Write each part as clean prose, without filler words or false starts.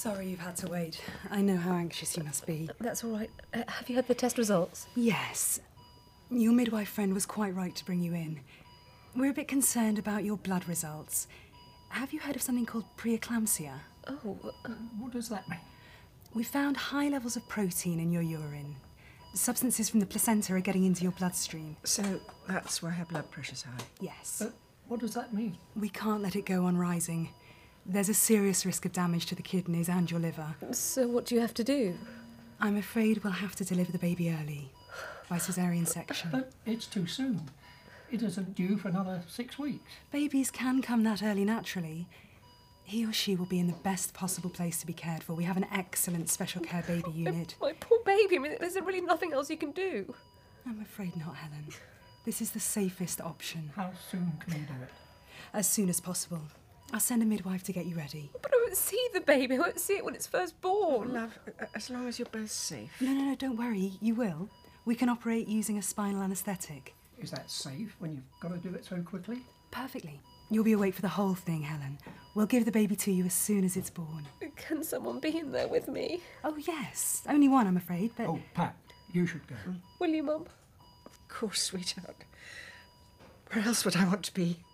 Sorry you've had to wait. I know how anxious you must be. That's all right. Have you had the test results? Yes. Your midwife friend was quite right to bring you in. We're a bit concerned about your blood results. Have you heard of something called preeclampsia? Oh. What does that mean? We found high levels of protein in your urine. Substances from the placenta are getting into your bloodstream. So that's why her blood pressure's high? Yes. What does that mean? We can't let it go on rising. There's a serious risk of damage to the kidneys and your liver. So what do you have to do? I'm afraid we'll have to deliver the baby early, by caesarean section. But it's too soon. It isn't due for another 6 weeks. Babies can come that early naturally. He or she will be in the best possible place to be cared for. We have an excellent special care baby unit. My poor baby. I mean, there's really nothing else you can do. I'm afraid not, Helen. This is the safest option. How soon can you do it? As soon as possible. I'll send a midwife to get you ready. But I won't see the baby. I won't see it when it's first born. Love, as long as you're both safe. No, don't worry. You will. We can operate using a spinal anaesthetic. Is that safe when you've got to do it so quickly? Perfectly. You'll be awake for the whole thing, Helen. We'll give the baby to you as soon as it's born. Can someone be in there with me? Oh, yes. Only one, I'm afraid, but... Oh, Pat, you should go. Will you, Mum? Of course, sweetheart. Where else would I want to be?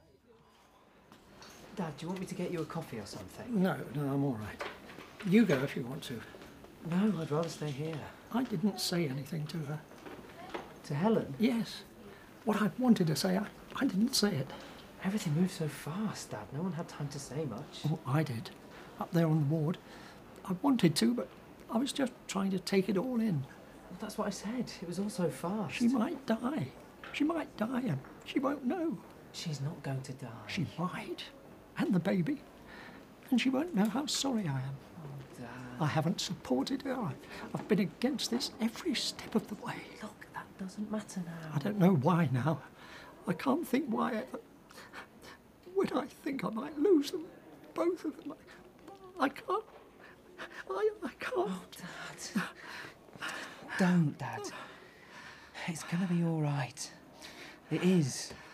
Dad, do you want me to get you a coffee or something? No, I'm all right. You go if you want to. No, I'd rather stay here. I didn't say anything to her. To Helen? Yes. What I wanted to say, I didn't say it. Everything moved so fast, Dad. No one had time to say much. Oh, I did. Up there on the ward. I wanted to, but I was just trying to take it all in. Well, that's what I said. It was all so fast. She might die. She might die and she won't know. She's not going to die. She might. And the baby. And she won't know how sorry I am. Oh, Dad. I haven't supported her. I've been against this every step of the way. Look, that doesn't matter now. I don't know why now. I can't think why. When I think I might lose them, both of them, I can't. I can't. Oh, Dad. Don't, Dad. It's going to be all right. It is.